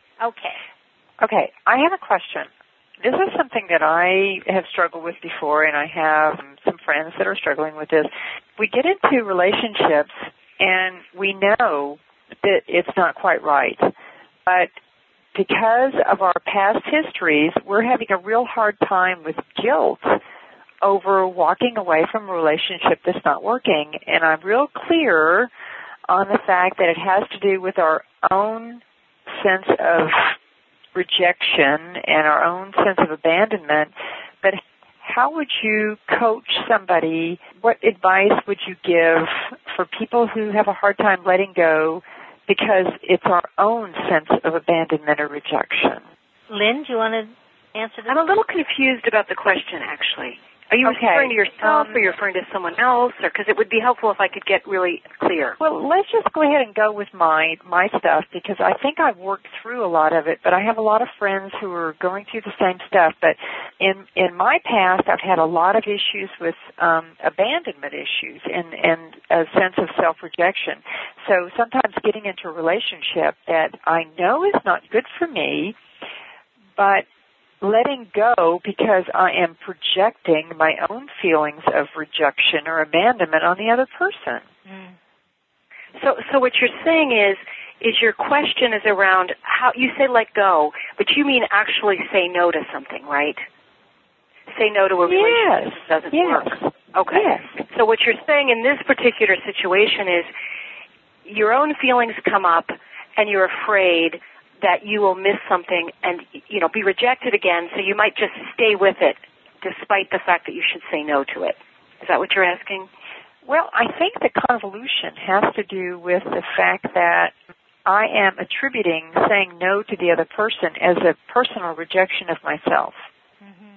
Okay, I have a question. This is something that I have struggled with before, and I have some friends that are struggling with this. We get into relationships, and we know that it's not quite right. But because of our past histories, we're having a real hard time with guilt over walking away from a relationship that's not working. And I'm real clear on the fact that it has to do with our own sense of rejection and our own sense of abandonment. But how would you coach somebody? What advice would you give for people who have a hard time letting go because it's our own sense of abandonment or rejection? Lynn, do you want to answer this? I'm a little confused about the question, actually. Are you referring to yourself, or you're referring to someone else? Or because it would be helpful if I could get really clear. Well, let's just go ahead and go with my stuff, because I think I've worked through a lot of it, but I have a lot of friends who are going through the same stuff. But in my past, I've had a lot of issues with abandonment issues and a sense of self-rejection. So sometimes getting into a relationship that I know is not good for me, but letting go because I am projecting my own feelings of rejection or abandonment on the other person. So what you're saying is your question is around how you say let go, but you mean actually say no to something, right? Say no to a relationship that doesn't work. Okay. Yes. So what you're saying in this particular situation is your own feelings come up and you're afraid that you will miss something and, you know, be rejected again, so you might just stay with it despite the fact that you should say no to it. Is that what you're asking? Well, I think the convolution has to do with the fact that I am attributing saying no to the other person as a personal rejection of myself.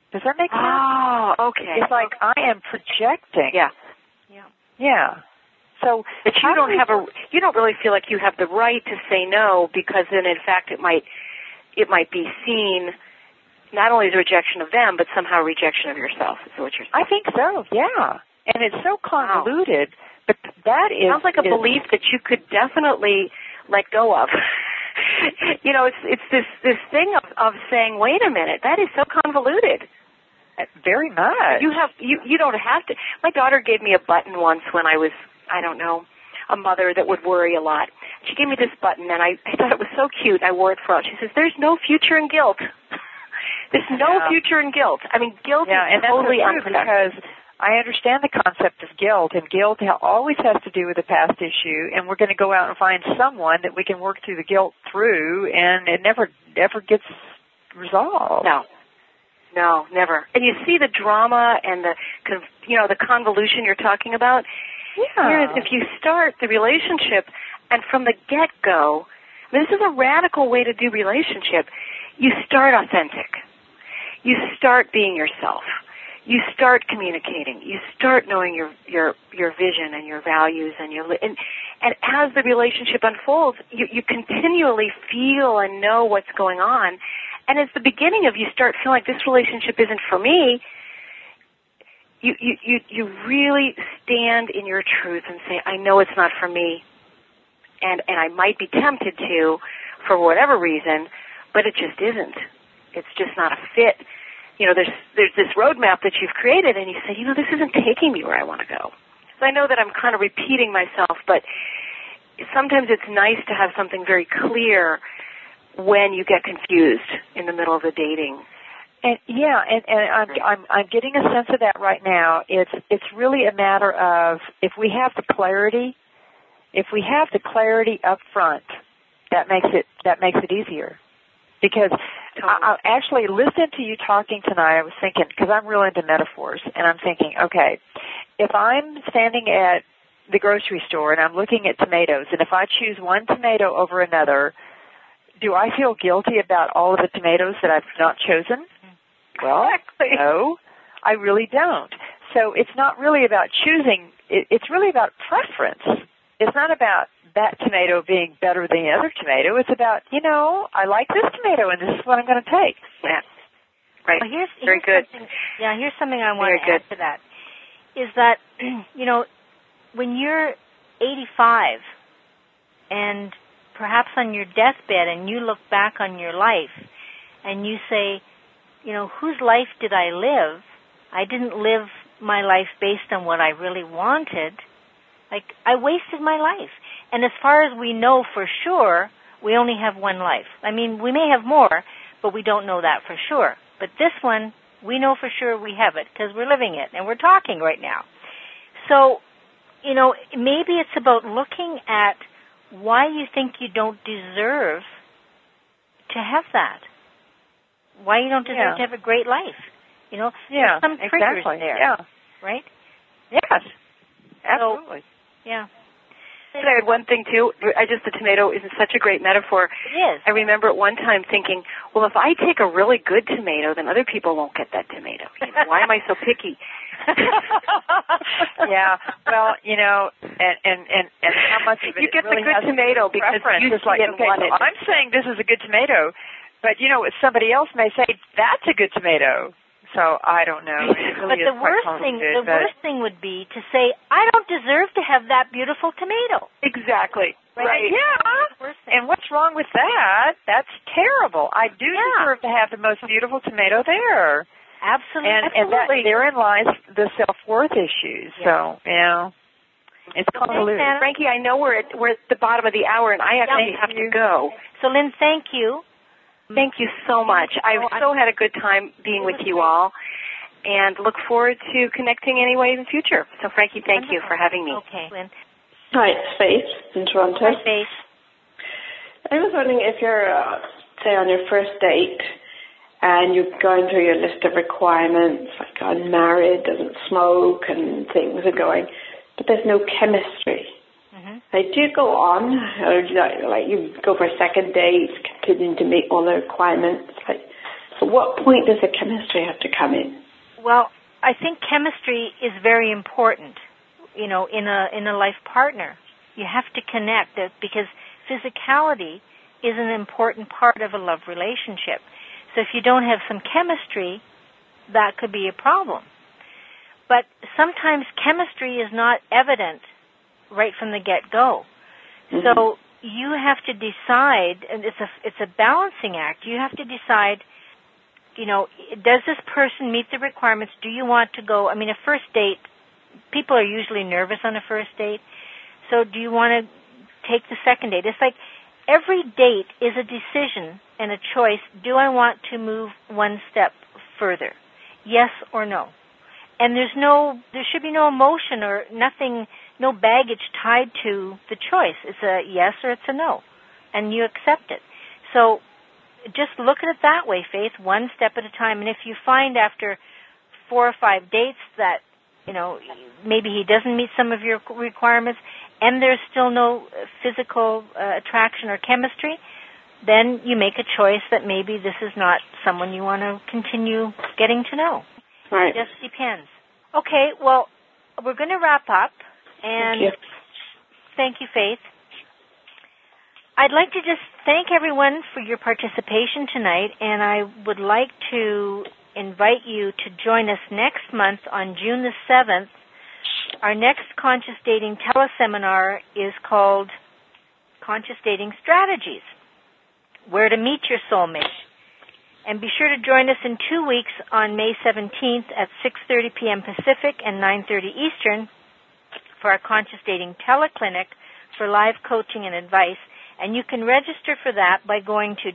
Does that make sense? Oh, okay. It's like I am projecting. Yeah. Yeah. So, but you don't really feel like you have the right to say no, because then in fact it might be seen not only as a rejection of them, but somehow a rejection of yourself. Is what you're saying? I think so. Yeah. And it's so convoluted, but that is sounds like a belief that you could definitely let go of. It's this thing of saying, wait a minute, that is so convoluted. Very much. You don't have to. My daughter gave me a button once when I was, I don't know, a mother that would worry a lot. She gave me this button, and I thought it was so cute. I wore it for her. She says, "There's no future in guilt. There's no future in guilt." I mean, guilt is totally unproductive. Because I understand the concept of guilt, and guilt always has to do with a past issue, and we're going to go out and find someone that we can work through the guilt through, and it never gets resolved. No, never. And you see the drama and the convolution you're talking about. Yeah. Whereas if you start the relationship, and from the get-go, this is a radical way to do relationship. You start authentic. You start being yourself. You start communicating. You start knowing your vision and your values and and as the relationship unfolds, you continually feel and know what's going on. And as the beginning of you start feeling like this relationship isn't for me, you really stand in your truth and say, I know it's not for me, and I might be tempted to for whatever reason, but it just isn't. It's just not a fit. There's this roadmap that you've created, and you say, this isn't taking me where I want to go. So I know that I'm kind of repeating myself, but sometimes it's nice to have something very clear when you get confused in the middle of the dating. And I'm getting a sense of that right now. It's really a matter of if we have the clarity up front, that makes it easier. Because I actually listened to you talking tonight. I was thinking, because I'm real into metaphors, and I'm thinking, okay, if I'm standing at the grocery store and I'm looking at tomatoes, and if I choose one tomato over another, do I feel guilty about all of the tomatoes that I've not chosen? Well, no, I really don't. So it's not really about choosing. It's really about preference. It's not about that tomato being better than the other tomato. It's about, I like this tomato, and this is what I'm going to take. Yeah. Right. Well, here's very good. Here's something I want to add to that, is that, when you're 85 and perhaps on your deathbed and you look back on your life and you say, whose life did I live? I didn't live my life based on what I really wanted. Like, I wasted my life. And as far as we know for sure, we only have one life. I mean, we may have more, but we don't know that for sure. But this one, we know for sure we have it because we're living it and we're talking right now. So, maybe it's about looking at why you think you don't deserve to have that. Why you don't deserve to have a great life. There's some triggers there. Yeah. Right? Yes. Absolutely. Yeah. Can I add one thing, too? The tomato is such a great metaphor. It is. I remember at one time thinking, well, if I take a really good tomato, then other people won't get that tomato. Why am I so picky? Yeah. Well, and how much of it you get really the good tomato because you it's like, okay, so I'm saying this is a good tomato, but, somebody else may say that's a good tomato. So I don't know. But the worst thing would be to say, I don't deserve to have that beautiful tomato. Exactly. Right. Yeah. And what's wrong with that? That's terrible. I do deserve to have the most beautiful tomato there. Absolutely. And therein lies the self-worth issues. Yeah. So, it's convoluted. Frankie, I know we're at the bottom of the hour, and I actually have to go. So, Lynn, thank you. Thank you so much. I've so had a good time being with you all, and look forward to connecting anyway in the future. So, Frankie, thank you for having me. Okay, Lynn. Hi, it's Faith in Toronto. Hi, Faith. I was wondering if you're, say, on your first date, and you're going through your list of requirements, like I'm married, doesn't smoke, and things are going, but there's no chemistry. They do go on, like you go for a second date, continuing to meet all the requirements, like So what point does the chemistry have to come in? Well, I think chemistry is very important, in a life partner. You have to connect because physicality is an important part of a love relationship. So if you don't have some chemistry, that could be a problem. But sometimes chemistry is not evident right from the get-go. Mm-hmm. So you have to decide, and it's a balancing act. You have to decide, does this person meet the requirements? Do you want to go? I mean, a first date, people are usually nervous on a first date. So do you want to take the second date? It's like every date is a decision and a choice. Do I want to move one step further? Yes or no? And there should be no emotion or nothing, no baggage tied to the choice. It's a yes or it's a no, and you accept it. So just look at it that way, Faith, one step at a time. And if you find after 4 or 5 dates that, maybe he doesn't meet some of your requirements and there's still no physical attraction or chemistry, then you make a choice that maybe this is not someone you want to continue getting to know. Right. It just depends. Okay, well, we're going to wrap up. And thank you, Faith. I'd like to just thank everyone for your participation tonight, and I would like to invite you to join us next month on June the 7th. Our next Conscious Dating teleseminar is called Conscious Dating Strategies, Where to Meet Your Soulmate. And be sure to join us in 2 weeks on May 17th at 6:30 p.m. Pacific and 9:30 Eastern for our Conscious Dating Teleclinic for live coaching and advice. And you can register for that by going to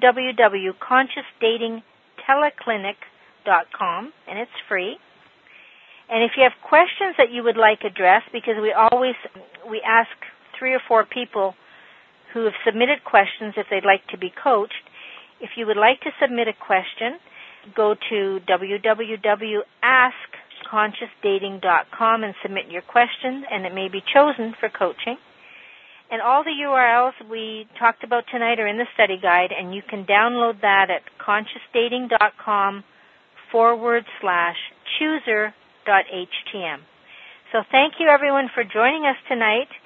www.consciousdatingteleclinic.com, and it's free. And if you have questions that you would like addressed, because we ask 3 or 4 people who have submitted questions if they'd like to be coached. If you would like to submit a question, go to www.askconsciousdating.com and submit your question, and it may be chosen for coaching. And all the URLs we talked about tonight are in the study guide, and you can download that at consciousdating.com/chooser.htm. So thank you, everyone, for joining us tonight.